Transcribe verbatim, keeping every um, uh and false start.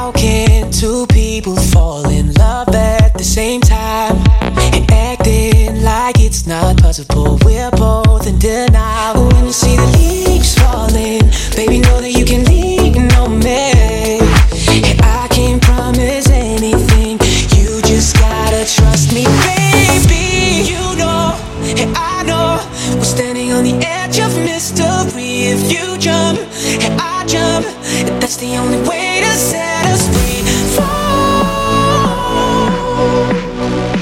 How can two people fall in love at the same time and acting like it's not possible? We're both in denial. When you see the leaves falling, baby, know that you can lean on me. And I can't promise anything, you just gotta trust me, baby. You know, and I know, we're standing on the edge of mystery. If you jump and I jump, that's the only way to set us free.